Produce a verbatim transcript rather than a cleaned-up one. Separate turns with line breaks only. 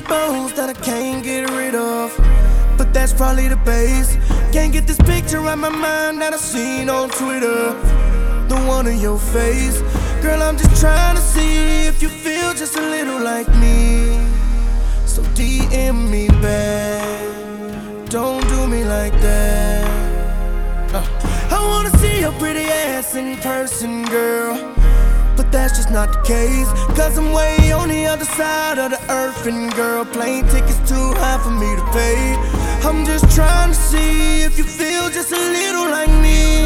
bones that I can't get rid of, but that's probably the base. Can't get this picture out my mind that I seen on Twitter, the one of your face. Girl, I'm just trying to see if you feel just a little like me. So D M me back, don't do me like that. uh. I wanna see your pretty ass in person, girl, but that's just not the case, cause I'm way on the other side of the earth. And girl, plane tickets too high for me to pay. I'm just trying to see if you feel just a little